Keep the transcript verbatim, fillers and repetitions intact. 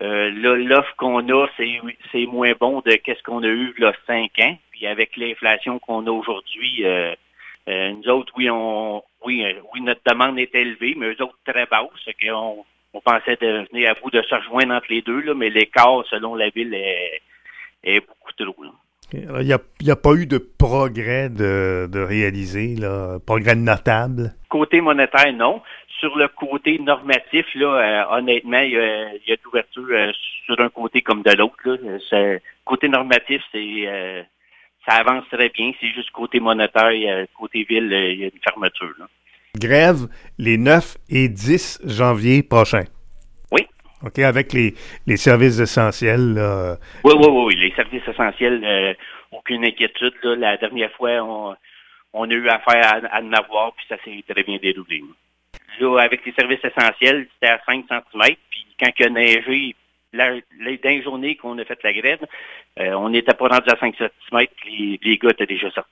Euh, là, l'offre qu'on a, c'est, c'est moins bon de qu'est-ce qu'on a eu là cinq ans. Puis avec l'inflation qu'on a aujourd'hui, euh, euh, nous autres, oui, on, oui, euh, oui, notre demande est élevée, mais eux autres très basse. C'est qu'on on pensait de venir à bout de se rejoindre entre les deux, là, mais l'écart selon la ville est, est beaucoup trop. Là. Il n'y a, a pas eu de progrès de, de réaliser, là, progrès notable? Côté monétaire, non. Sur le côté normatif, là, euh, honnêtement, il y a, il y a de l'ouverture euh, sur un côté comme de l'autre. Là. C'est, côté normatif, c'est euh, ça avance très bien. C'est juste côté monétaire, euh, côté ville, euh, il y a une fermeture. Là. Grève les neuf et dix janvier prochains. Oui. OK, avec les, les services essentiels. Là. Oui, oui, oui, oui. Les services essentiels, euh, aucune inquiétude. Là. La dernière fois, on, on a eu affaire à, à en avoir, puis ça s'est très bien déroulé. Là, avec les services essentiels, c'était à cinq centimètres. Puis quand il a neigé, la, les dernières journées qu'on a fait la grève, euh, on n'était pas rendu à cinq centimètres, puis les, les gars étaient déjà sortis.